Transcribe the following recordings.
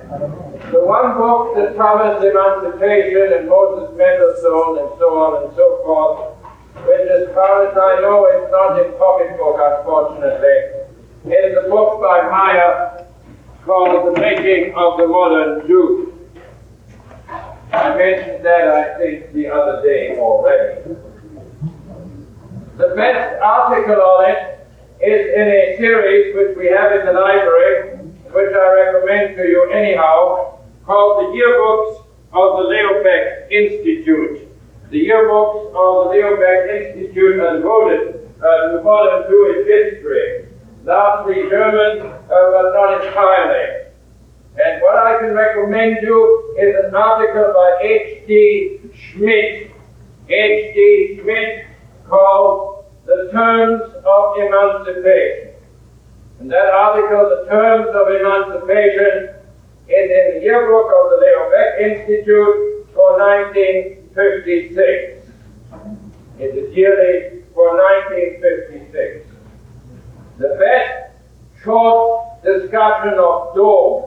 The one book that covers emancipation and Moses Mendelssohn and so on and so forth, which as far as I know is not in pocketbook, unfortunately, is a book by Meyer called The Making of the Modern Jew. I mentioned that, I think, the other day already. The best article on it is in a series which we have in the library, which I recommend to you anyhow, called the Yearbooks of the Leobeck Institute. The Yearbooks of the Leobeck Institute are devoted to modern Jewish history, largely German, but not entirely. And what I can recommend you is an article by H.D. Schmidt. H.D. Schmidt, called The Terms of Emancipation. And that article, The Terms of Emancipation, is in the Yearbook of the Leobeck Institute for 1956. It is yearly for 1956. The best short discussion of Dom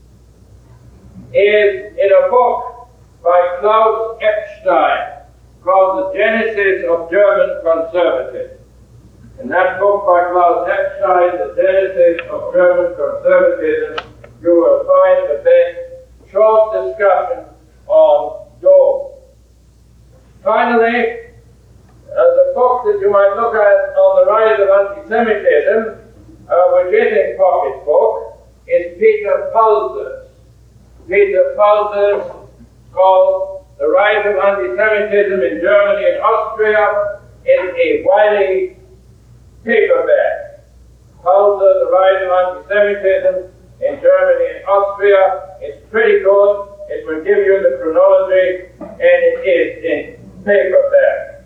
is in a book by Klaus Epstein called The Genesis of German Conservatism. In that book by Klaus Epstein, The Genesis of German Conservatism, you will find the best short discussion on Dom. Finally, the book that you might look at on the rise of anti-Semitism, which is in pocketbook, is Peter Pulser's. Peter Pulser's, called The Rise of Anti-Semitism in Germany and Austria, is a Wiley paperback. Pulser, The Rise of Anti-Semitism in Germany and Austria. It's pretty good. It will give you the chronology, and it is in paperback.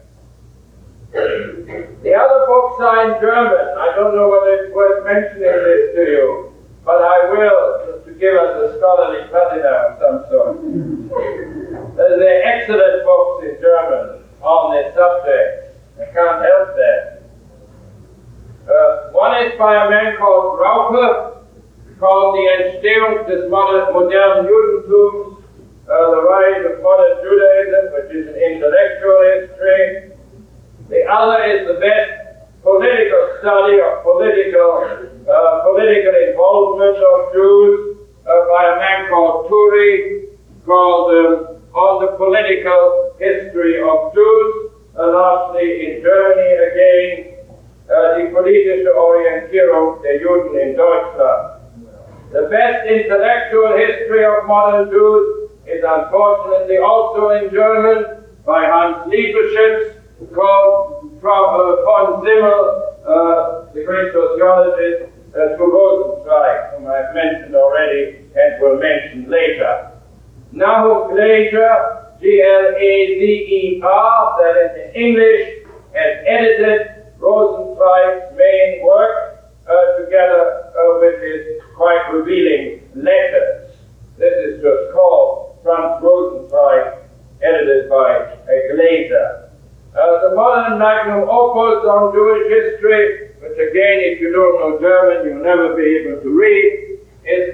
The other books are in German. I don't know whether it's worth mentioning this to you, but I will, to give us a scholarly patina of some sort. They're excellent books in German on this subject. I can't help that. One is by a man called Raupe, called The Entstehung des modernen Judentums, The Rise of Modern Judaism, which is an intellectual history. The other is the best political study of political involvement of Jews by a man called Turi, called On the Political History of Jews, largely in Germany again, Die politische Orientierung der Juden in Deutschland. The best intellectual history of modern Jews is unfortunately also in German by Hans Liebeschitz, called von Simmel, the great sociologist, to Rosenzweig, whom I've mentioned already and will mention later. Nahum Glazer, Glazer, that is in English, has edited Rosenzweig's main work together with his quite revealing letters. This is just called Franz Rosenzweig, edited by Glazer. The modern magnum opus on Jewish history, which again, if you don't know German, you'll never be able to read, is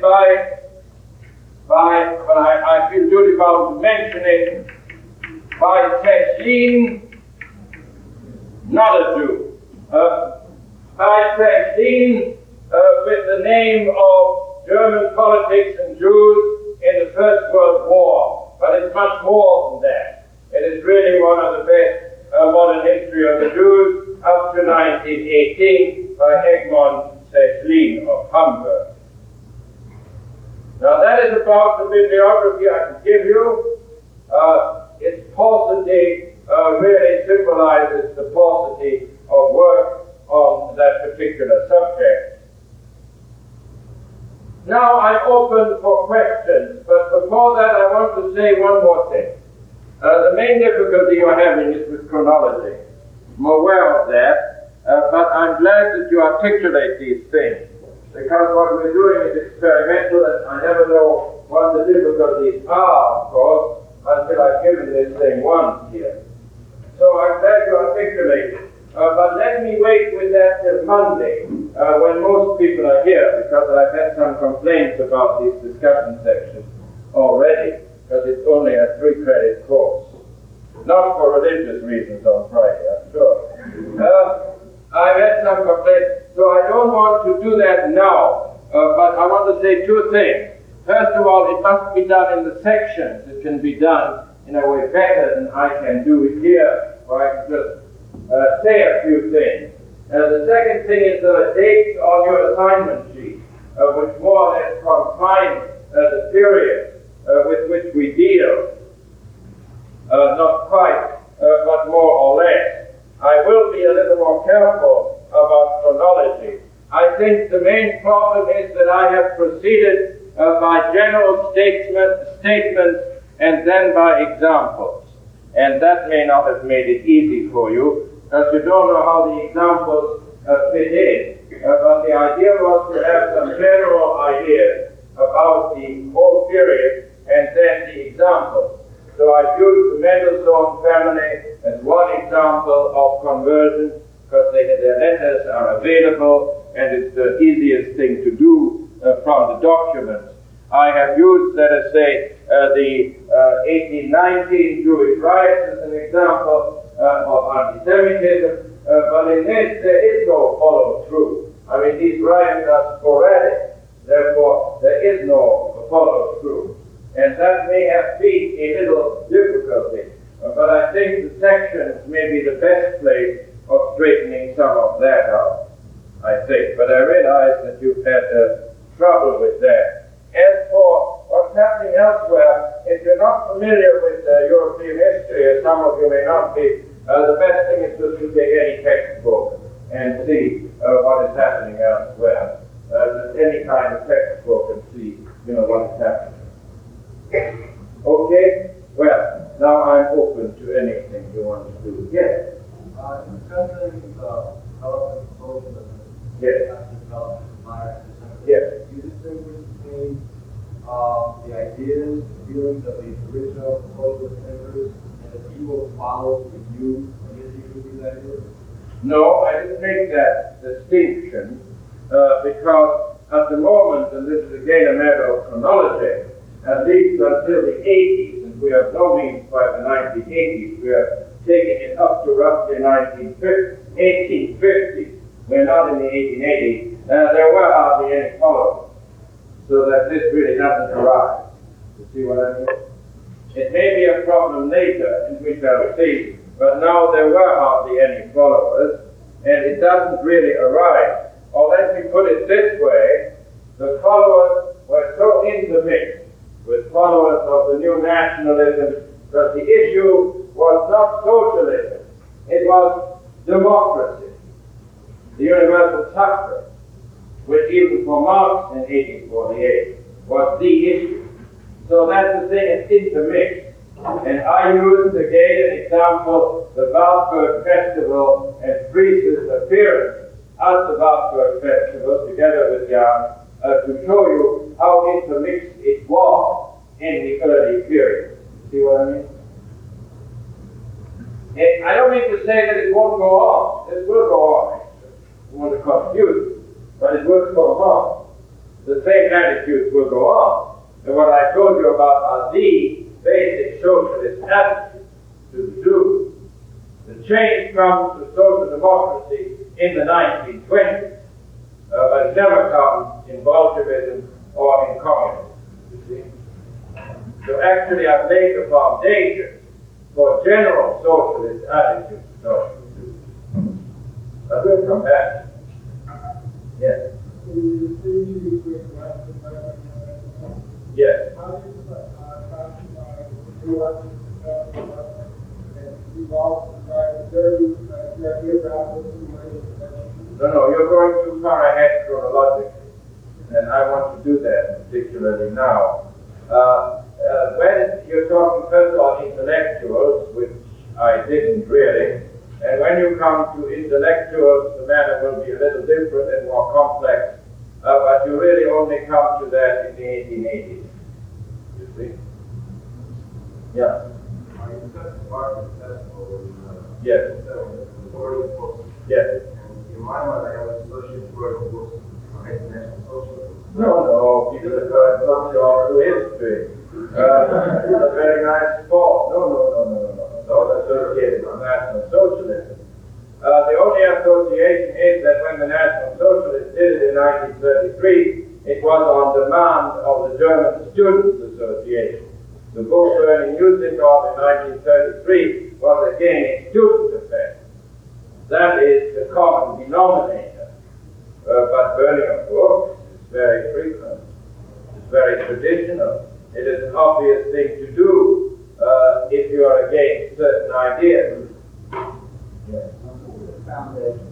but I feel duty bound to mention it, by Tessin, not a Jew. By Tessin, with the name of German politics and Jews in the First World War. But it's much more than that. It is really one of the best modern history of the Jews up to 1918 by Egmont Tessin of Hamburg. Now that is about the bibliography I can give you. Its paucity really symbolizes the paucity of work on that particular subject. Now I'm open for questions, but before that I want to say one more thing. The main difficulty you're having is with chronology. I'm aware of that, but I'm glad that you articulate these things, because what we're doing is experimental, and I never know what the difficulties are, of course, until I've given this thing once here. So I'm glad you articulate it. But let me wait with that till Monday, when most people are here, because I've had some complaints about these discussion sections already, because it's only a 3-credit course. Not for religious reasons on Friday, I'm sure. I've had some complaints, so I don't want to do that now, but I want to say 2 things. First of all, it must be done in the sections. It can be done in a way better than I can do it here, or I can just say a few things. The second thing is the dates on your assignment sheet, which more or less confine the period with which we deal. Not quite, but more or less. I will be a little more careful about chronology. I think the main problem is that I have proceeded by general statements and then by examples. And that may not have made it easy for you, because you don't know how the examples fit in. But the idea was to have some general ideas about the whole period and then the examples. So I used the Mendelssohn family as one example of conversion, because their letters are available and it's the easiest thing to do from the documents. I have used, let us say, the 1819 Jewish riots as an example of anti-Semitism, but in this there is no follow-through. I mean, these riots are sporadic, therefore there is no follow-through. And that may have been a little difficulty, but I think the sections may be the best place of straightening some of that out, I think. But I realize that you've had trouble with that. As for what's happening elsewhere, if you're not familiar with European history, as some of you may not be, the best thing is just to take any textbook and see what is happening elsewhere. Just any kind of textbook and see, what is happening. Okay? Well, now I'm open to anything you want to do. Yes? Discussing the development of socialism, yes. Development of Marxism, yes. You distinguish between the ideas, the feelings of the original socialist thinkers, and the people who follow the view and issue of these ideas? No, I didn't make that distinction because at the moment, and this is again a matter of chronology, at least until the 80s, and we have no means by the 1980s, we are taking it up to roughly 1850s. We're not in the 1880s. There were hardly any followers, so that this really doesn't arise. You see what I mean? It may be a problem later, in which I'll see, but now there were hardly any followers, and it doesn't really arise. Or let me put it this way, the followers were so intermixed with followers of the new nationalism that the issue was not socialism, it was democracy, the universal suffrage, which even for Marx in 1848 was the issue. So that's the thing, it's intermixed. And I used again an example, the Wartburg Festival and Fries's appearance at the Wartburg Festival together with Jan to show you how intermixed it was in the early period. See what I mean? And I don't mean to say that it won't go on. It will go on. I want to confuse you, but it will go on. The same attitudes will go on. And what I told you about are the basic socialist attitudes to the Jews. The change comes to social democracy in the 1920s, but it never comes in Bolshevism or in communism. You see? So actually I've laid the foundation for general socialist attitudes. So, I will come back. Yes. Yes. No, you're going too far ahead chronologically, and I want to do that particularly now. When you're talking first of all intellectuals, which I didn't really, and when you come to intellectuals, the matter will be a little different and more complex, but you really only come to that in the 1880s. You see? Yeah. You said the Wartburg Festival was yes. the put you all through history. It's a very nice sport. No. Not associated with National Socialism. The only association is that when the National Socialists did it in 1933, it was on demand of the German Students' Association. The book Burning Music-Hall in 1933 was again a student affair. That is the common denominator. But burning of books is very frequent. It's very traditional. It is an obvious thing to do if you are against certain ideas. Yes. Foundation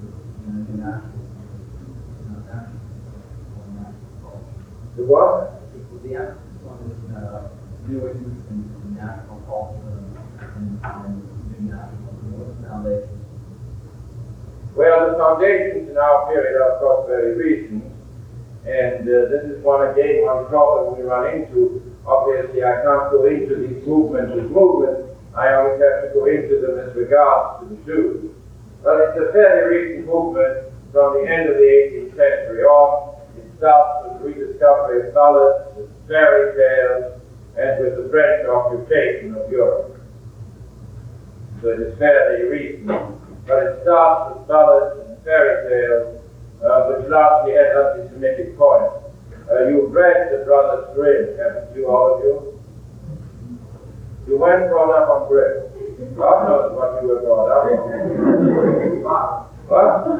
The what? the emphasis on new interest in national culture and national foundations. Well, the foundations in our period are, of course, very recent, and this is one problem we run into. Obviously, I can't go into these movements as movements. I always have to go into them as regards to the Jews. But it's a fairly recent movement from the end of the 18th century on. It starts with the rediscovery of ballads, with fairy tales, and with the French occupation of Europe. So it is fairly recent. But it starts with ballads and fairy tales, which largely has anti-Semitic points. You've read the Brothers Grimm, haven't you, all of you? You weren't brought up on Grimm. God knows what you were brought up on. What?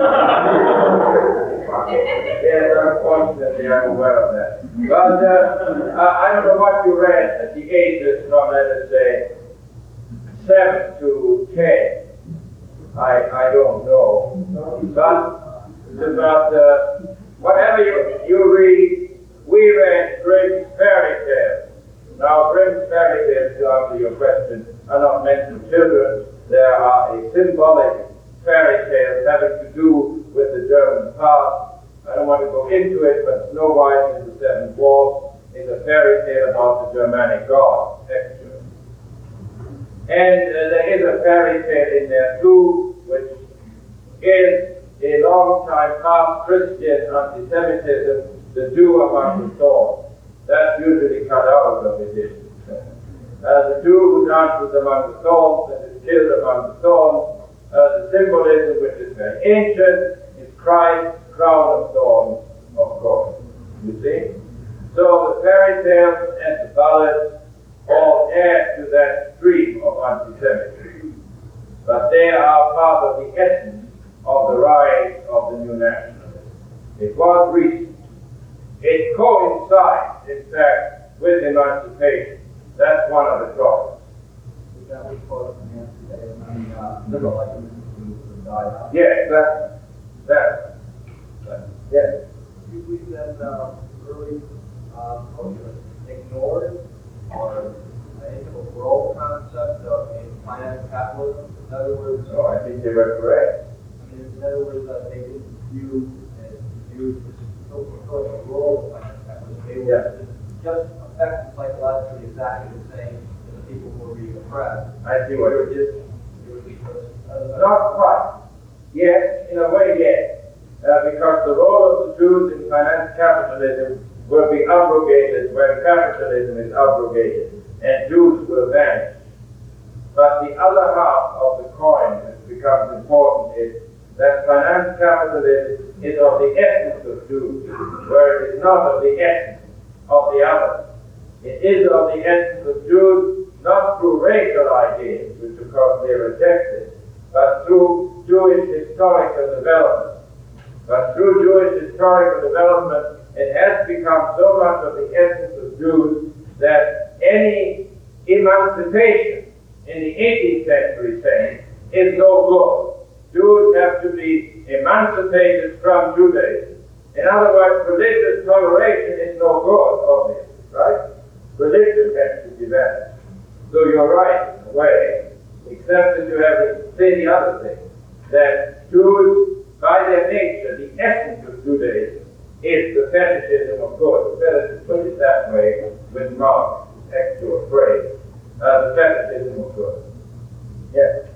Yes, unfortunately, I'm aware of that. But I don't know what you read at the ages from, let us say, 7 to 10. I don't know. But whatever you read, we read Grimm's fairy tales. Now, Grimm's fairy tales, to answer your question, are not meant for children. There are a symbolic fairy tales having to do with the German past. I don't want to go into it, but Snow White and the Seven Dwarfs is a fairy tale about the Germanic gods, actually. And there is a fairy tale in there too, which is a long time past Christian anti-Semitism, the Jew among the thorns. That's usually cut out of edition. The Jew who dances among the thorns and is killed among the thorns. The symbolism, which is very ancient, is Christ's crown of thorns, of course. You see? So the fairy tales and the ballads all add to that stream of anti-Semitism. But they are part of the essence of the rise of the new nationalism. It was recent. It coincides, in fact, with emancipation. That's one of the problems. That was part of the answer today. Liberal who died out. Yes, that's yes. We said early socialists ignored or any sort of world concept of finance capitalism. In other words, No, I think they were correct. in other words, they didn't view this fulfilling a role of finance capitalism. They were just affected psychologically exactly the same as the people who were being oppressed. I see what They were it is. Not quite. Yes, in a way, yes. Because the role of the Jews in finance capitalism will be abrogated when capitalism is abrogated, and Jews will vanish. But the other half of the coin that becomes important is that finance capitalism is of the essence of Jews, where it is not of the essence of the others. It is of the essence of Jews, not through racial ideas, which of course they rejected, but through Jewish historical development. But through Jewish historical development, it has become so much of the essence of Jews that any emancipation in the 18th century saying is no good. Jews have to be emancipated from Judaism. In other words, religious toleration is no good, obviously, right? Religion has to be vanished. So you're right, in a way, except that you have to say the other thing, that Jews, by their nature, the essence of Judaism is the fetishism of good. Better to put it that way with Marx's actual phrase, the fetishism of good. Yes?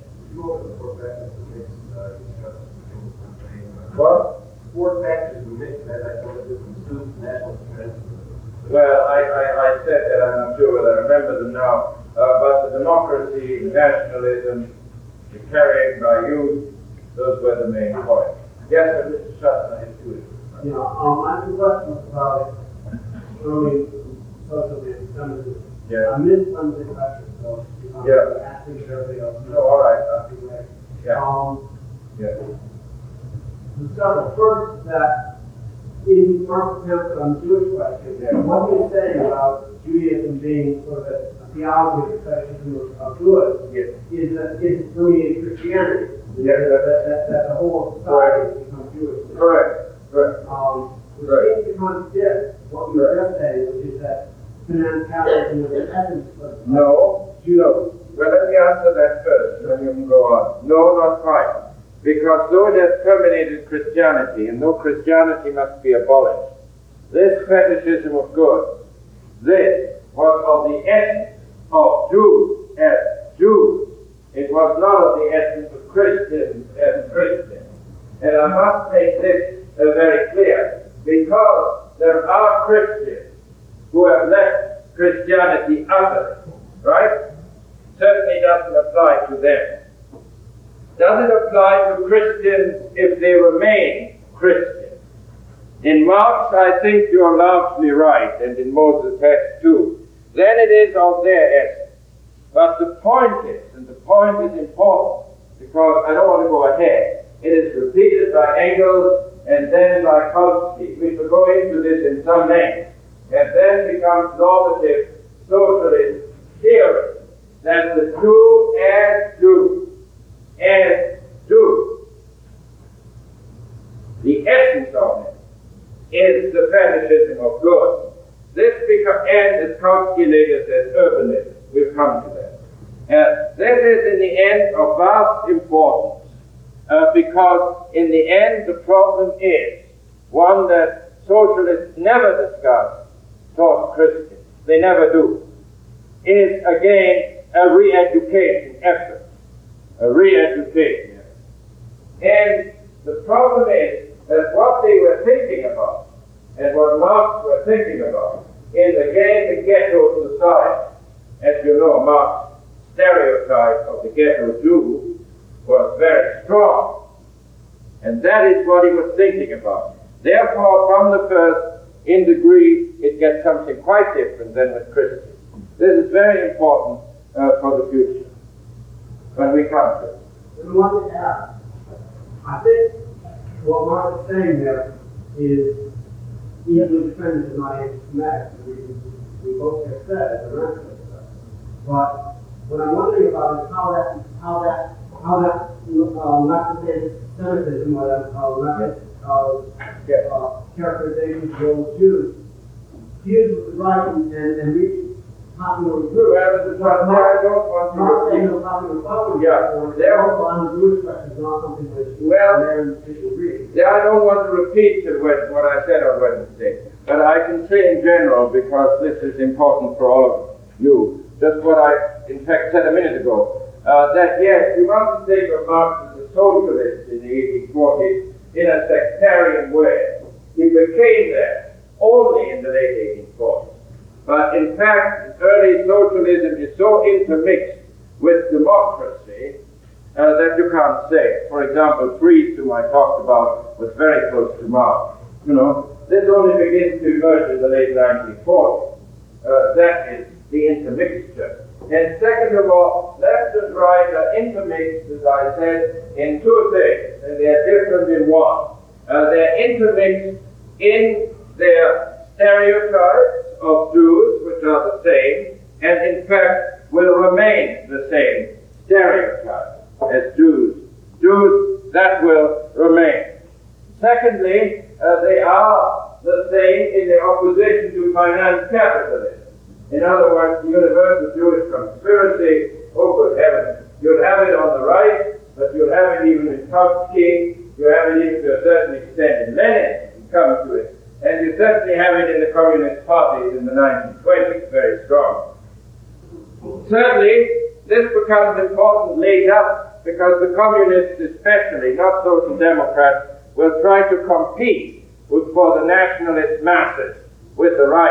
What? Four factors we mentioned, as I told you, from students, national defense. Well, Well, I said that, I'm not sure whether I remember them now, but the democracy, nationalism, the carrying by youth, those were the main points. Yes, Mr. Schatzner has two issues. Yeah, I have a question about early socialism, feminism. Yeah. I missed some of the questions, so Yeah. asking everybody else. No, all right. Yeah. Yeah. The several first that in Mark Kemp's Jewish question, what you're saying about Judaism being sort of a theology of perfectionism of good Yes. is permeated Christianity. Yes. That the whole society has become Jewish. Correct. Correct. Which seems to contradict what you were just saying, which is that Catholicism is the essence of No. Judaism. Well, let me answer that first, then you can go on. No, not quite. Because though it has permeated Christianity, and though Christianity must be abolished, this fetishism of good, this was of the essence of Jews as Jews. It was not of the essence of Christians as Christians. And I must make this very clear, because there are Christians who have left Christianity utterly, right? Certainly doesn't apply to them. Does it apply to Christians if they remain Christians? In Marx, I think you are largely right, and in Moses Hess too. Then it is of their essence. But the point is, and the point is important, because I don't want to go ahead, it is repeated by Engels and then by Kautsky. We shall go into this in some length, and then becomes normative socialist theory that the Jew as Jew, the essence of it is the fetishism of good. This becomes, and as Kautsky later says, urbanism. We'll come to that. This is in the end of vast importance, because in the end the problem is one that socialists never discuss towards Christians. They never do. Is again a re-education effort. A re-education effort. And the problem is that what they were thinking about, and what Marx were thinking about, is again the ghetto society. As you know, Marx's stereotype of the ghetto Jew was very strong. And that is what he was thinking about. Therefore, from the first, in degree, it gets something quite different than with Christians. This is very important for the future, when we come to it. And one to add, I think what Mark is saying there is easily defended in my anti-Semitic, we both have said, and the rest of it. But what I'm wondering about is how that anti-Semitism or that characterization of old Jews fused with the right and reached popular group. Well, this is what I don't want to repeat. repeat. Popular culture. Yeah. Therefore, on the Jewish question is not something which Americans agree. Yeah, I don't want to repeat what I said on Wednesday, but I can say in general, because this is important for all of you, just what I, in fact, said a minute ago, that yes, you mustn't think of Marx as a socialist in the 1840s in a sectarian way. He became that only in the late 1840s. But in fact, early socialism is so intermixed with democracy that you can't say. For example, Fries, whom I talked about, was very close to Marx. You know, this only begins to emerge in the late 1940s. That is the intermixture. And second of all, left and right are intermixed, as I said, in two things, and they are different in one. They're intermixed in their stereotypes of Jews, which are the same, and in fact will remain the same stereotype as Jews. Jews, that will remain. Secondly, they are the same in their opposition to finance capitalism. In other words, the universal Jewish conspiracy, oh good heavens, you'll have it on the right, but you'll have it even in Kautsky, you have it even to a certain extent in Lenin, you come to it, and you certainly have it in the Communist parties in the 1920s, very strong. Certainly, this becomes important later, because the communists especially, not social democrats, will try to compete for the nationalist masses with the right.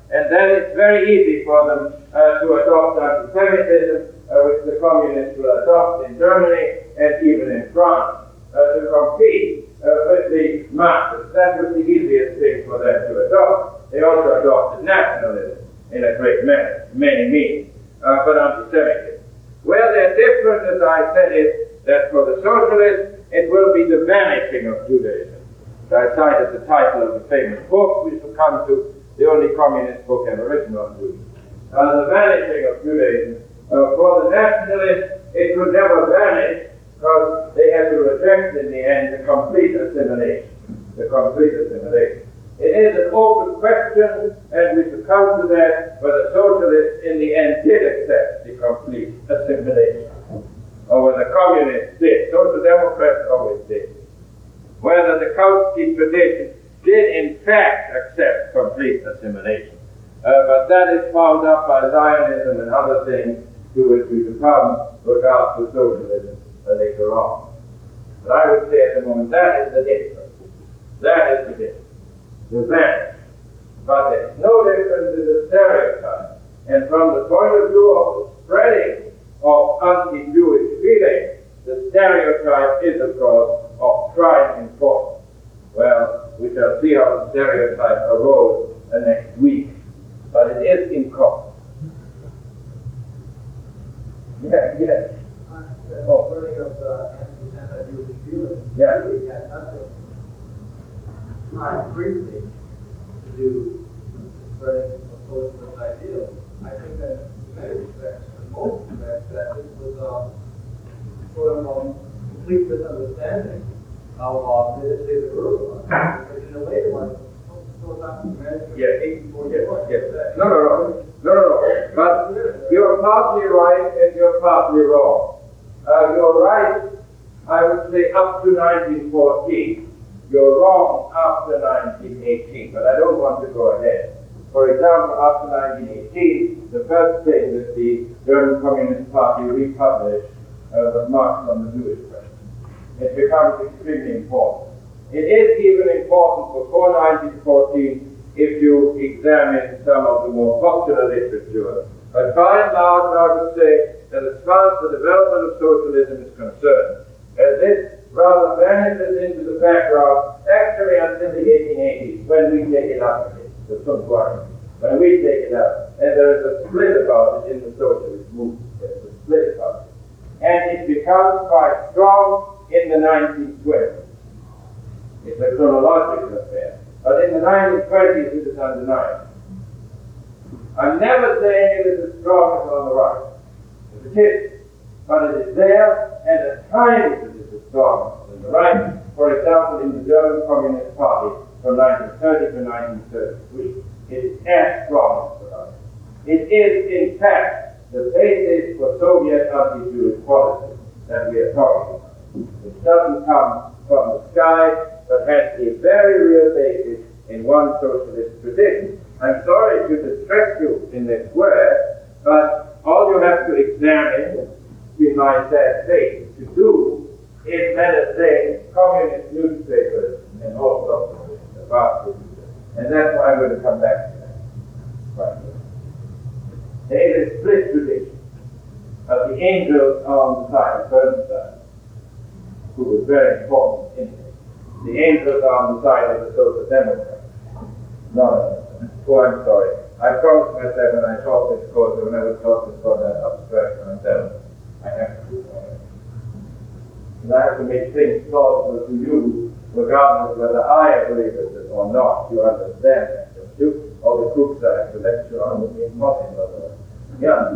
And then it's very easy for them to adopt anti-Semitism, which the communists will adopt in Germany and even in France, to compete with the masses. That was the easiest thing for them to adopt. They also adopted nationalism in a great many means, but anti-Semitism. Where they're different, as I said, is that for the socialists, it will be the vanishing of Judaism. I cited the title of a famous book, which will come to the only communist book ever written on Judaism. The vanishing of Judaism. For the nationalists, it could never vanish because they had to reject in the end the complete assimilation. The complete assimilation. It is an open question, and we should come to that, whether socialists in the end did accept the complete assimilation, or whether communists did. Social democrats always did. Whether the Kautsky tradition did in fact accept complete assimilation. But that is found up by Zionism and other things to which we become regard to socialism later on. But I would say at the moment that is the difference. That is the difference. The vanish. But there's no difference in the stereotype. And from the point of view of the spreading of anti-Jewish feeling, the stereotype is, of course, of prime importance. Well, we shall see how the stereotype arose next week. But it is in cost. Yes. Oh, burning of anti-Jewish feeling. Yeah. We had nothing. Not briefly to do spreading of socialist ideals. I think that in many respects, in most respects, that this was sort of a complete misunderstanding of the group. Because in the later one, philosophical management, Yes. 1841. Yes. No. But you're partly right and you're partly wrong. You're right, I would say, up to 1914. You're wrong after 1918, but I don't want to go ahead. For example, after 1918, the first thing that the German Communist Party republished was Marx on the Jewish question. It becomes extremely important. It is even important before 1914 if you examine some of the more popular literature. But by and large, I would say that as far as the development of socialism is concerned, this rather vanishes into the background actually until the 1880s, when we take it up again, when we take it up. And there is a split about it in the socialist movement. There's a split about it. And it becomes quite strong in the 1920s. It's a chronological affair. But in the 1920s, it is undeniable. I'm never saying it is as strong as on the right. It is. But it is there, and at times it is as strong as on the right. For example, in the German Communist Party from 1930 to 1933. It is as strong as the right. It is, in fact, the basis for Soviet anti-Jewish policy that we are talking about. It doesn't come from the sky, but has a very real basis in one socialist tradition. I'm sorry to distress you in this word, but all you have to examine, in my sad fate, to do is, let us say, communist newspapers and also about this. And that's why I'm going to come back to that. Right. There is a split tradition of the angels on the side of Bernstein, who was very important in it. The angels are on the side of the Social Democrats. No. Oh, I'm sorry. I promised myself when I taught this course that when I would taught this course, I'd abstract myself. I have to do that. And I have to make things plausible to you, regardless whether I agree with it or not. You understand that, don't you? All the crooks I have to lecture on would be impossible. Yeah.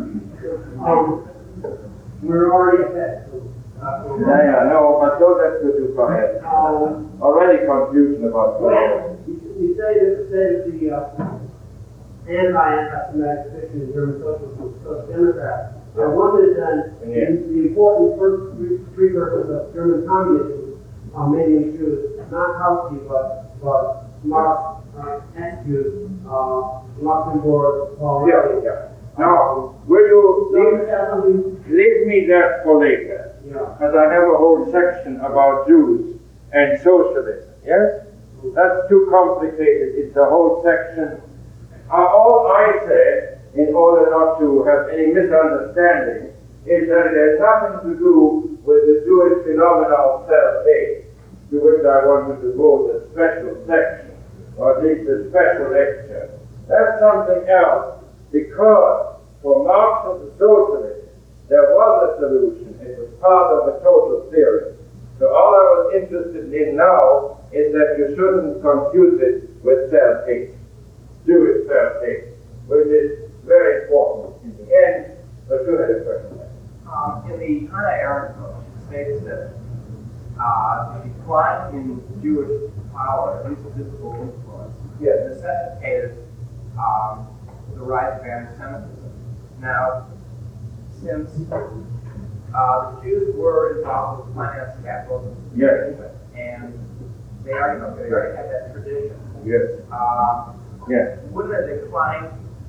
We're already ahead. No, but don't let you go ahead. Already confusion about You say that the anti-Semitic position in German Social Democrats. I wondered then, the important first precursors of German communism are mainly Jews, not Kautsky, but Marx, Eskew, Luxemburg, Paul. Yeah. Now, will you leave me that for later? Because I have a whole section about Jews and socialism, yes? That's too complicated. It's a whole section, All I say, in order not to have any misunderstanding, is that it has nothing to do with the Jewish phenomenon of self-hate, to which I want to devote a special section, or at least a special lecture. That's something else, because for Marx and the socialists, there was a solution. It was part of a total theory. So all I was interested in now is that you shouldn't confuse it with self-hate, Jewish self-hate, which is very important in the end. But go ahead, question. In the Hannah Arendt book, she states that the decline in Jewish power, at least physical influence, necessitated the rise of anti-Semitism. Now, since the Jews were involved with finance capitalism, and they already had that tradition. Wouldn't a decline,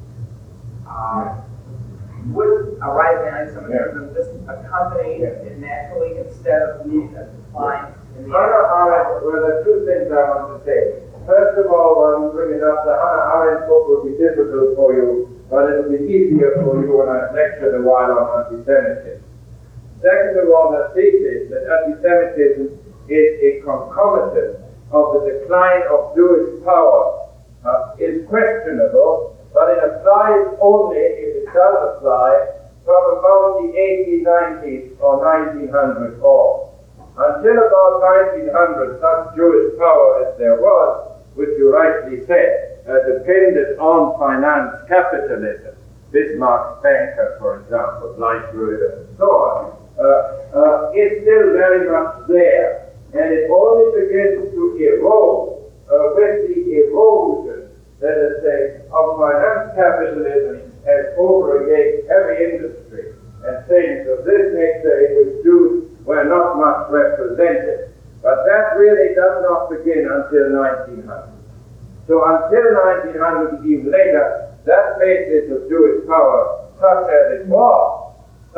would a rise of anti-Semitism just accompany it naturally instead of leading a decline in the Hannah Arendt, well, there are two things I want to say. First of all, when you bring it up, the Hannah Arendt book will be difficult for you, but it will be easier for you when I lecture a while on anti-Semitism. Second of all, the thesis that anti-Semitism is a concomitant of the decline of Jewish power is questionable, but it applies only, if it does apply, from about the 1890s or 1900 on. Until about 1900, such Jewish power as there was, which you rightly said, depended on finance capitalism. Bismarck's banker, for example, Leichtruder, and so on, is still very much there. And it only begins to erode with the erosion, let us say, of finance capitalism as over against heavy industry and things of this nature in which Jews were not much represented. But that really does not begin until 1900. So until 1900, even later, that basis of Jewish power, such as it was,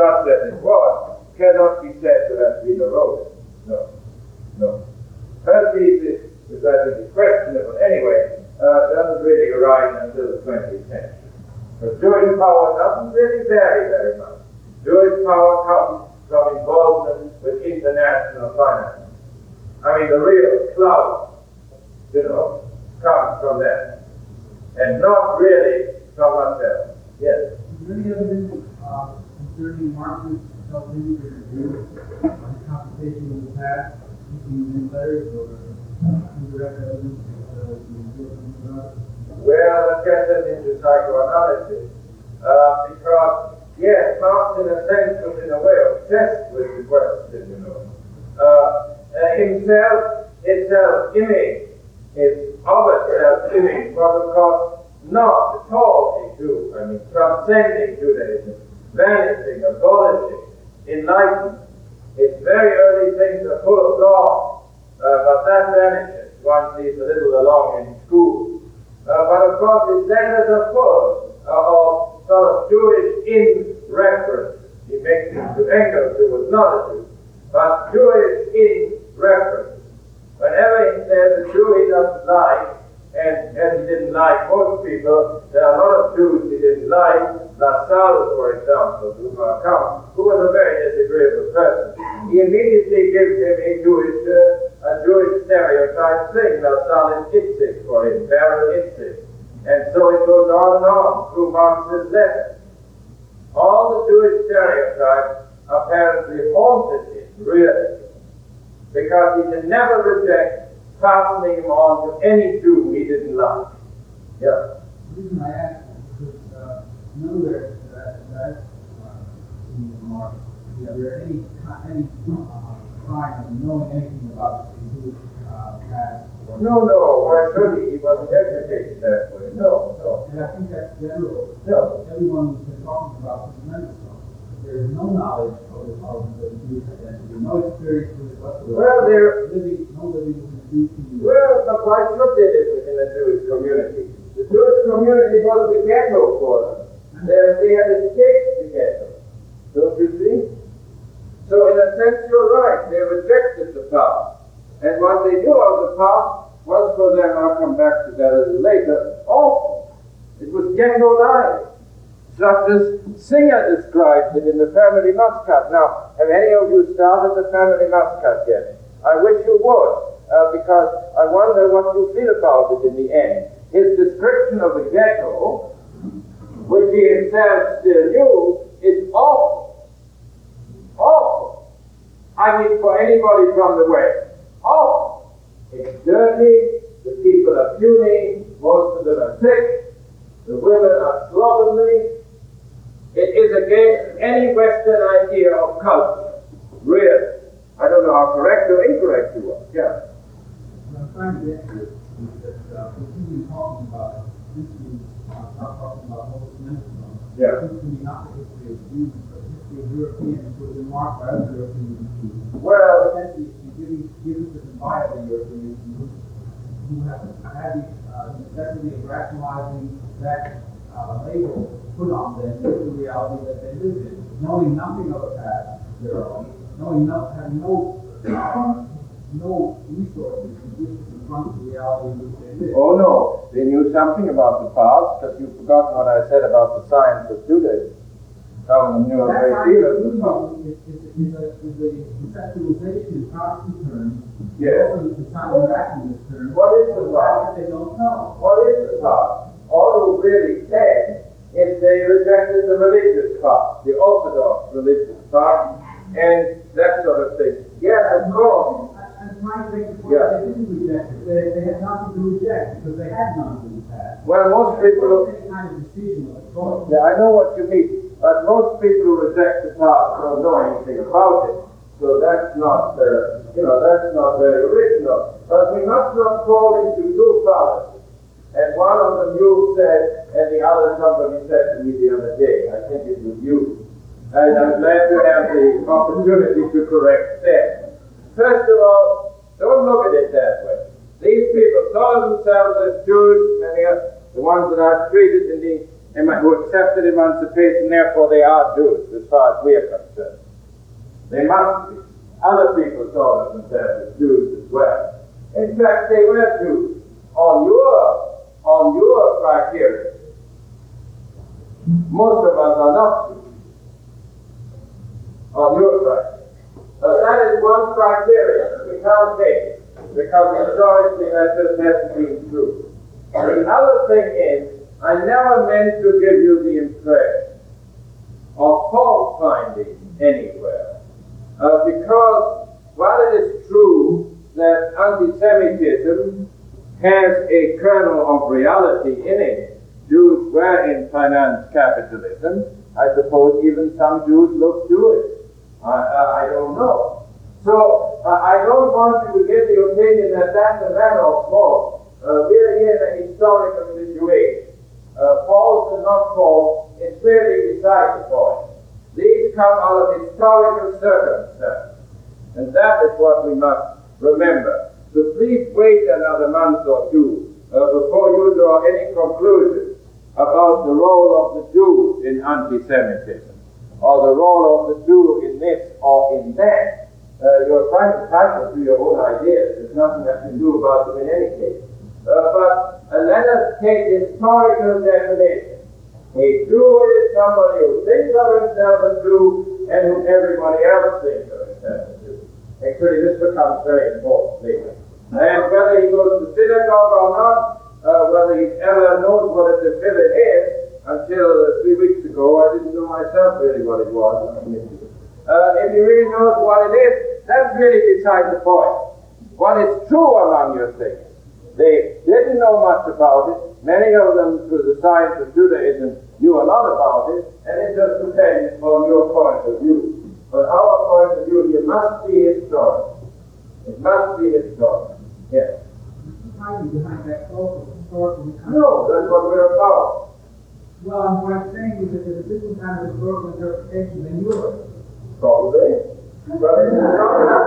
cannot be said to have been eroded. No. Her thesis, which I think is questionable anyway, doesn't really arise until the 20th century. But Jewish power doesn't really vary very much. Jewish power comes from involvement with international finance. I mean, the real clout, comes from that. And not really from much else. Yes? Is there any evidence concerning Marxist self-image or Jews on compensation in the past, in letters or indirect evidence? Well, that gets us into psychoanalysis. Because, yes, Marx in a sense was in a way obsessed with the question, himself, his self-image, his other self-image was, of course, not at all a Jew. I mean, transcending Judaism, vanishing, abolishing, enlightenment. His very early things are full of God, but that vanishes once he's a little along in school. But of course, his letters are full of sort of Jewish in-reference. He makes it to Engels, who was not a Jew, but Jewish in-reference. Whenever he says a Jew he doesn't like, and as he didn't like most people, there are a lot of Jews he didn't like. Lassalle, for example, who was a very disagreeable person. He immediately gives him a Jewish stereotype thing. Lassalle is Itzik for him, Baron Itzik. And so it goes on and on through Marx's letters. All the Jewish stereotypes apparently haunted him, really, because he could never reject fastening him on to any Jew he didn't like. Yeah. The reason I ask is because nowhere that I've seen in Marx is there any sign of knowing anything about the Jewish past. No, why should he? He wasn't educated that way. No. And I think that's general. No. Everyone has been talking about this tremendous stuff. There's no knowledge of the Jewish identity, no experience with it whatsoever. Well, no living with the Jewish community. Well, but why should they live within a Jewish community? The Jewish community was the ghetto for them. They had escaped the ghetto. Don't you see? So in a sense, you're right. They rejected the past. And what they knew of the past was for them, I'll come back to that a little later, awful. It was ghetto life, such as Singer describes it in the Family Muscat. Now, have any of you started the Family Muscat yet? I wish you would, because I wonder what you feel about it in the end. His description of the ghetto, which he himself still knew, is awful. Awful. I mean, for anybody from the West. Awful. It's dirty, the people are puny, most of them are sick, the women are slovenly. It is against any Western idea of culture. Really. I don't know how correct or incorrect you are. Yeah. What I'm trying to get to is that continue talking about this is not talking about Moses Mendelsohn. Yeah. This is not the history of Jews, but the history of Europeans who have been marked by other European Jews. Well, Essentially, giving to the viable Europeans who have had the necessity of rationalizing that label put on them with the reality that they live in, knowing nothing of the past, having no resources to which to confront the reality in which they live. oh no, they knew something about the past, because you've forgotten what I said about the science of Judaism. Some of them knew a great deal of the past. Is a conceptualization in Protestant terms, Yes. also the Simon-Rationalist terms. What is the past? They don't know. What is the past? All who really said is they rejected the religious part, the Orthodox religious part, and that sort of thing. Yes, of course. I'm trying to make the point Yeah. that they didn't reject it. They had nothing to reject because they had none in the past. Well, most There people, wasn't any kind of decision or choice. yeah, I know what you mean, but most people who reject the past don't know anything about it. So that's not, that's not very original. But we must not fall into two fallacies. And one of them you said, and the other somebody said to me the other day. I think it was you. And I'm glad to have the opportunity to correct that. First of all, don't look at it that way. These people thought of themselves as Jews, many of the ones that I've treated who accepted emancipation, therefore they are Jews, as far as we are concerned. They must be. Other people thought of themselves as Jews as well. In fact, they were Jews on your criteria. Most of us are not Jews on your criteria. But that is one criteria we can't take, because historically that just hasn't been true. The other thing is, I never meant to give you the impression of fault finding anywhere. Because while it is true that anti-Semitism has a kernel of reality in it, Jews were in finance capitalism. I suppose even some Jews look to it. I don't know. So I don't want you to get the opinion that that's a matter of fault. We're in a historical situation. False and not false is really beside the point. These come out of historical circumstances. And that is what we must remember. So please wait another month or two before you draw any conclusions about the role of the Jew in anti-Semitism, or the role of the Jew in this or in that. You're quite entitled to your own ideas. There's nothing I can do about them in any case. But let us take historical definition. A Jew is somebody who thinks of himself as Jew and whom everybody else thinks of himself as Jew. Actually, this becomes very important later. And whether he goes to synagogue or not, whether he ever knows what a tefillin is, until 3 weeks ago, I didn't know myself really what it was. If he really knows what it is, that's really beside the point. What is true among your things? They didn't know much about it. Many of them, through the science of Judaism, knew a lot about it, and it just depends on your point of view. But our point of view here must be historical. It must be historical. Yes. Hiding behind that historical. No, that's what we're about. Well, what I'm saying is that there's a different kind of historical interpretation than yours. Probably. But it's not an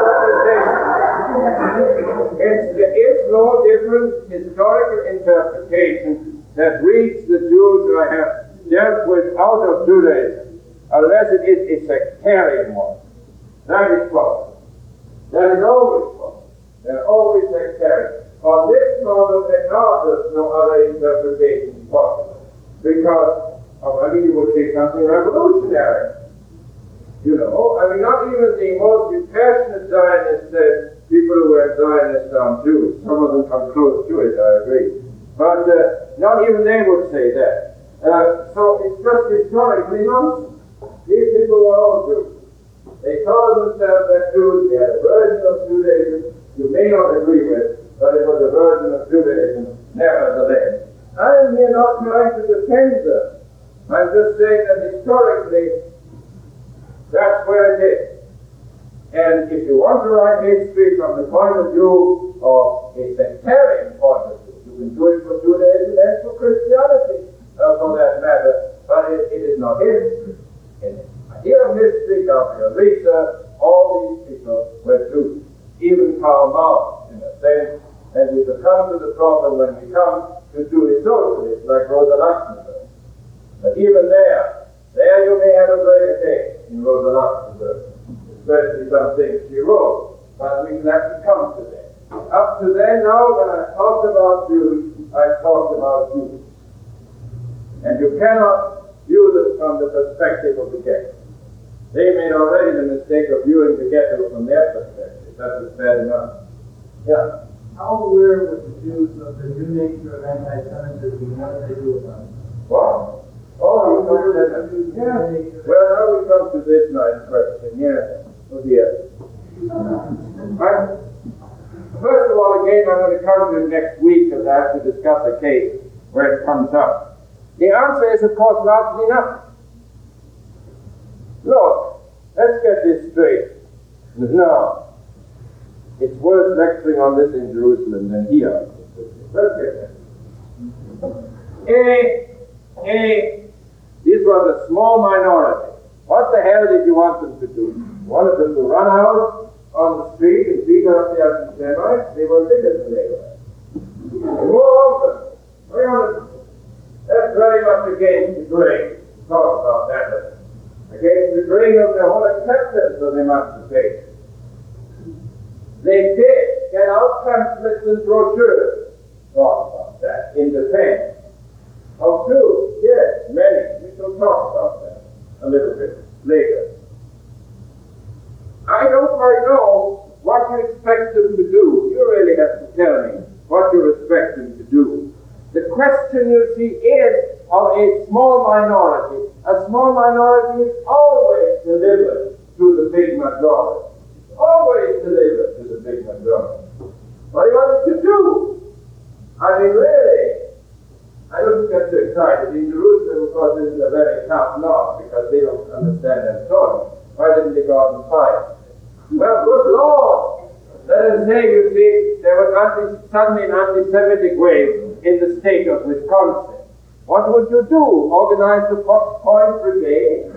interpretation. There is no different historical interpretation that reads the Jews I have dealt with out of Judaism, unless it is a sectarian one. That is possible. That is always possible. They're always sectarian. On this model, there's no other interpretation possible. because you would say something revolutionary. You know, not even the most impassioned Zionists said people who were Zionists aren't Jews. Some of them come close to it, I agree. But not even they would say that. So it's just historically nonsense. These people were all Jews. They called themselves that Jews. They had a version of Judaism you may not agree with, but it was a version of Judaism nevertheless. I am here not trying to defend them. I'm just saying that historically, that's where it is. And if you want to write history from the point of view of a sectarian point of view, you can do it for Judaism and for Christianity, for that matter, but it is not history. In the idea of history, Gabriel Reser, all these people were Jews, even Karl Marx, in a sense, and we shall come to the problem when we come to Jewish socialists like Rosa Luxemburg. But even there you may have a greater case in Rosa Luxemburg, especially some things she wrote, but we will have to come to that. Up to then, now, when I talked about Jews, I talked about Jews. And you cannot view them from the perspective of the ghetto. They made already the mistake of viewing the ghetto from their perspective. That was bad enough. Yeah. How aware were the Jews of the new nature of anti-Semitism and what did they do about it? What? Oh, you come to that. Yeah. Well, now we come to this nice question. Yeah. Oh dear. First of all, again, I'm going to come to it next week because I have to discuss a case where it comes up. The answer is, of course, largely nothing. Look, let's get this straight. No. It's worth lecturing on this in Jerusalem than here. Let's get that. This was a small minority. What the hell did you want them to do? You wanted them to run out on the street and beat up the anti-Semites? They were bigger than they were. More open. That's very much against the grain. Talk about that. Against the grain of the whole acceptance of emancipation. They did get out pamphlets and brochures. Talk about that in defense of Jews. Yes, many. We shall talk about that a little bit later. I don't quite know what you expect them to do. You really have to tell me what you expect them to do. The question, you see, is of a small minority. A small minority is always delivered to the big majority. Always delivered to the big majority. What do you want us to do? I mean, really, I don't get too excited. In Jerusalem, of course, this is a very tough knock because they don't understand that story. Why didn't they go out and fight? Well, good Lord! Let us say, you see, there was suddenly an anti-Semitic wave in the state of Wisconsin. What would you do? Organize the Fox Point Brigade?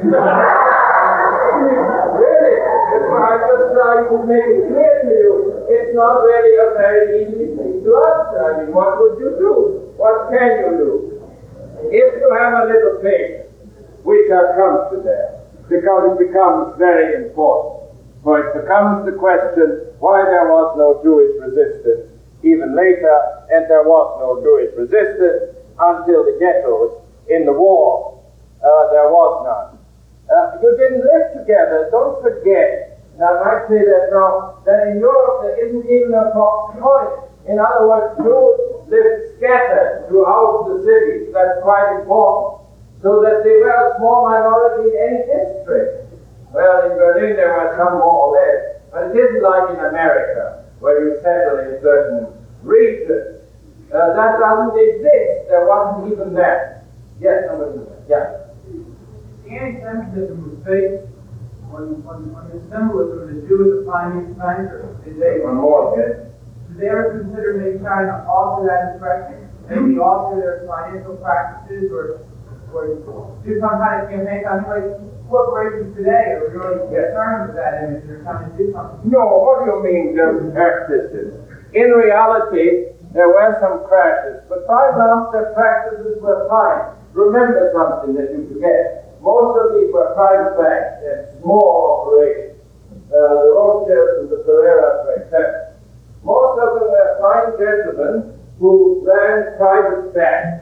Really? I just try to make it clear to you. It's not really a very easy thing to answer. I mean, what would you do? What can you do? If you have a little patience, we shall come to that, because it becomes very important. For it becomes the question why there was no Jewish resistance even later, and there was no Jewish resistance until the ghettos in the war. There was none. You didn't live together. Don't forget, and I might say that now, that in Europe there isn't even a Fox Point. In other words, Jews lived scattered throughout the cities. That's quite important. So that they were a small minority in any district. Well, in Berlin there were some more or less, but it isn't like in America, where you settle in certain regions. That doesn't exist. There wasn't even that. Yes, somebody. Yeah. The anti-Semitism was faced when the symbolism of the Jew as a finance banker. Did they ever consider maybe trying to alter that impression? Maybe alter their financial practices or do some kind of campaign? I mean, like corporations today are really concerned with that image. They're trying to do something. No, what do you mean just practices? In reality, there were some crashes, but by and large, their practices were fine. Remember something that you forget. Most of these were private banks and small operations. The Rothschilds and the Ferreras were exceptions. Most of them were fine gentlemen who ran private banks.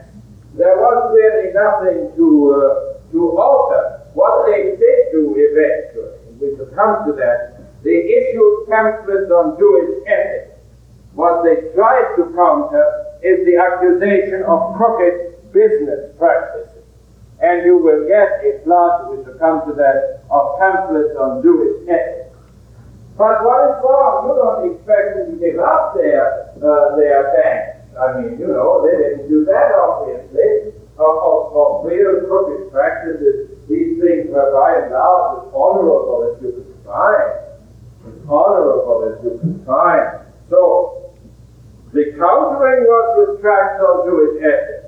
there was really nothing to alter. What they did do eventually, and we shall come to that, they issued pamphlets on Jewish ethics. What they tried to counter is the accusation of crooked business practices. And you will get a flood, we shall come to that, of pamphlets on Jewish ethics. But what is wrong? You don't expect them to give up their banks. I mean, you know, they didn't do that, obviously. Of real crooked practices, these things were by and large as honorable as you could find. As honorable as you could find. So, the countering was with tracts on Jewish ethics.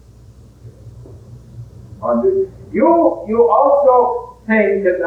You also think that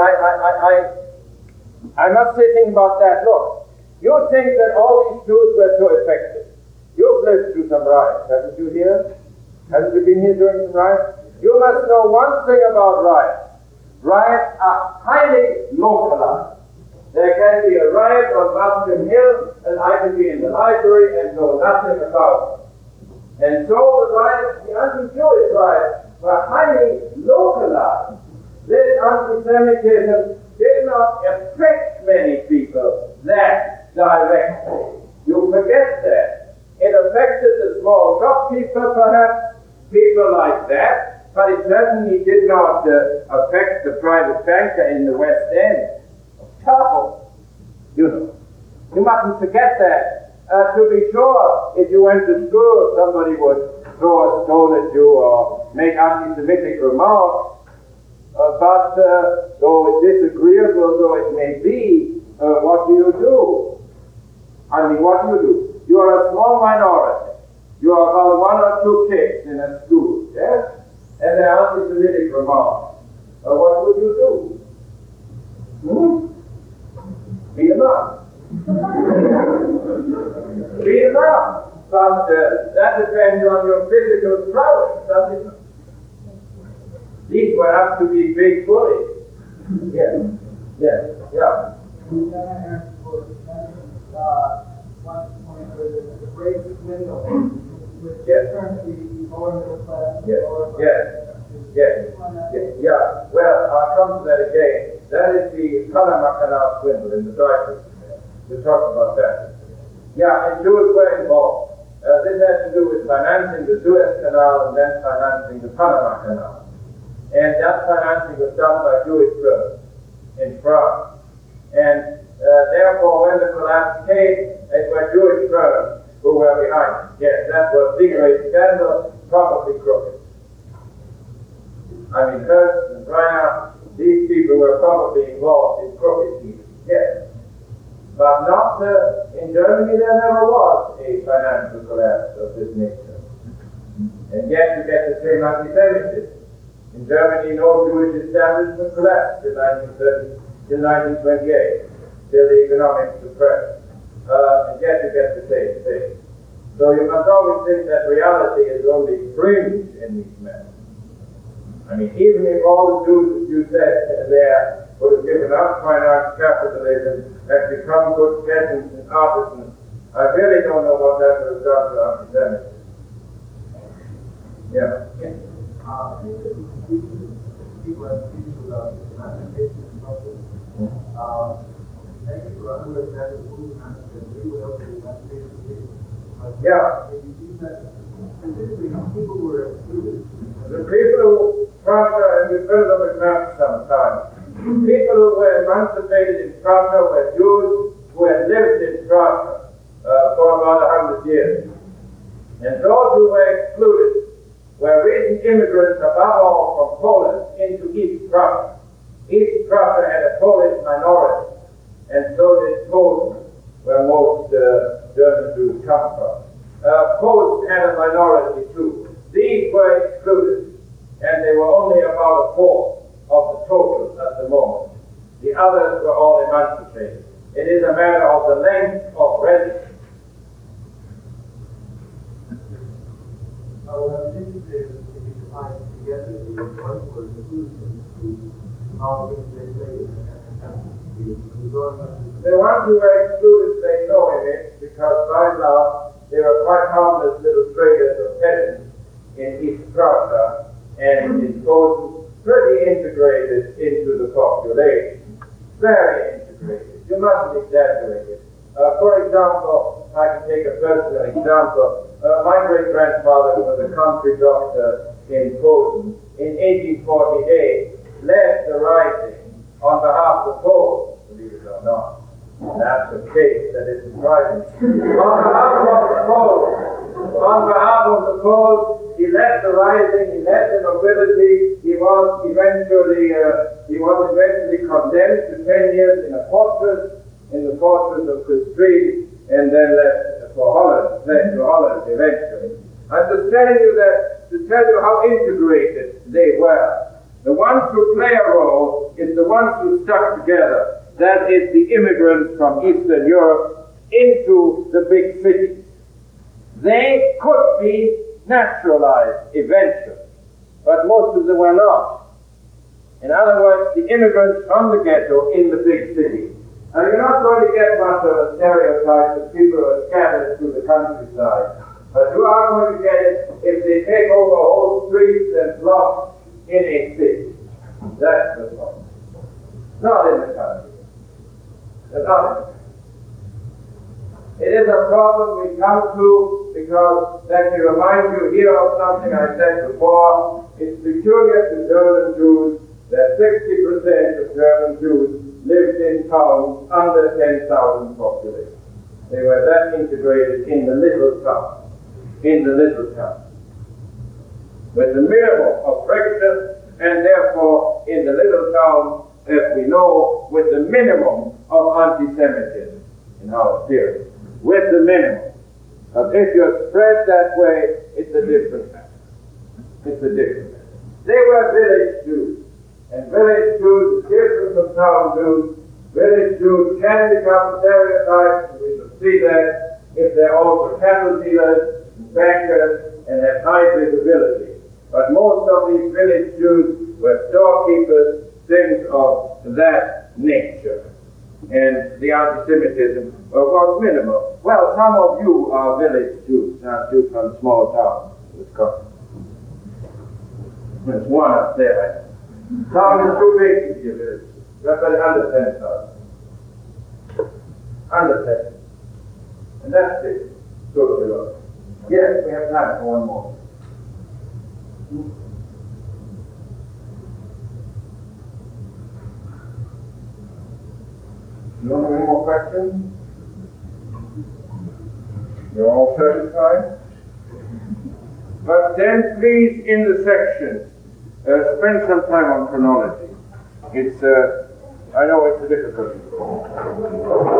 I must say something about that. Look, you think that all these Jews were so effective. You've lived through some riots, haven't you here? Haven't you been here during some riots? You must know one thing about riots. Riots are highly localized. There can be a riot on Bastion Hill, and I can be in the library and know nothing about it. And so the riots, the anti-Jewish riots, were highly localized. This anti-Semitism did not affect many people that directly. You forget that. It affected the small shopkeeper, perhaps, people like that, but it certainly did not affect the private banker in the West End. Trouble, you know. You mustn't forget that. To be sure, if you went to school, somebody would throw a stone at you or make anti-Semitic remarks. But though disagreeable though it may be, what do you do? I mean, what do? You are a small minority. You are about one or two kids in a school, yes? And there are anti-Semitic remarks. What would you do? Beat them up. Beat them up. But that depends on your physical prowess, doesn't it? These were up to be big bullies. Yes. Yes. Yeah. Can I ask for one point where the great window, which Yes. currently lower middle class, Yes. lower Yes. Yes. Yes. Yeah. Well, I'll come to that again. That is the Panama Canal swindle in the Dreyfus. We'll talk about that. Yeah, and Jews were involved. This has to do with financing the Suez Canal and then financing the Panama Canal. And that financing was done by Jewish firms in France. And therefore, when the collapse came, it were Jewish firms who were behind it. Yes, that was the great scandal, probably crooked. I mean, Hearst and Breyer, these people were probably involved in crooked deals. Yes. But not in Germany, there never was a financial collapse of this nature. And yet you get the same anti-Semitism. In Germany, no Jewish establishment collapsed in 1930 till 1928, till the economic depression. And yet you get the same thing. So you must always think that reality is only fringe in these matters. I mean, even if all the Jews that you said there would have given up fine arts capitalism and become good peasants and artisans, I really don't know what that would have done to anti-Semitism. Yeah. People have issues about emancipation and culture. Many people are understanding the movement that we will help the emancipation. Yeah. You see that specifically people who were excluded. The people who, Prussia, and we've heard of it now sometimes, people who were emancipated in Prussia were Jews who had lived in Prussia for about 100 years. And those who were excluded were recent immigrants, above all from Poland, into East Prussia. East Prussia had a Polish minority, and so did Poland, where most German Jews come from. Poles had a minority too. These were excluded, and they were only about a fourth of the total at the moment. The others were all emancipated. It is a matter of the length of residence. I was interested if you could find together the one word inclusion to all the things they say The ones who were excluded, they know in it, because by and large, they were quite harmless little traders or peasants in East Prussia, and it goes pretty integrated into the population. Very integrated. You mustn't exaggerate it. For example, I can take a personal example. My great-grandfather was a country doctor in Posen. In 1848, led the rising on behalf of the Poles, believe it or not. That's a case that is surprising. On behalf of the Poles, he led the rising, he led the nobility. He was eventually condemned to 10 years in a fortress, in the fortress of Kustrin, and then left for Holland, fled to Holland eventually. I'm just telling you that to tell you how integrated they were. The ones who play a role is the ones who stuck together. That is the immigrants from Eastern Europe into the big cities. They could be naturalized eventually, but most of them were not. In other words, the immigrants from the ghetto in the big cities. Now, you're not going to get much of a stereotype that people are scattered through the countryside, but you are going to get it if they take over whole streets and blocks in a city. That's the point. Not in the country. They're not in the country. It is a problem we come to because, let me remind you here of something I said before. It's peculiar to German Jews that 60% of German Jews lived in towns under 10,000 population. They were that integrated in the little town. In the little town. With the minimum of friction, and therefore in the little town, as we know, with the minimum of anti-Semitism in our theory. With the minimum. But if you're spread that way, it's a different matter. It's a different matter. They were village Jews. And village Jews is different from town Jews. Village Jews can become stereotyped, we shall see that, if they're also cattle dealers, bankers, and have high visibility. But most of these village Jews were storekeepers, things of that nature. And the anti-Semitism was minimal. Well, some of you are village Jews, aren't you, from small towns in Wisconsin? There's one up there. Town is too big to be a village. That's under 10,000. Under 10. And that's it. Totally right. Yes, we have time for one more. You don't have any more questions? You're all satisfied? But then please, in the section, spend some time on chronology. I know it's a difficult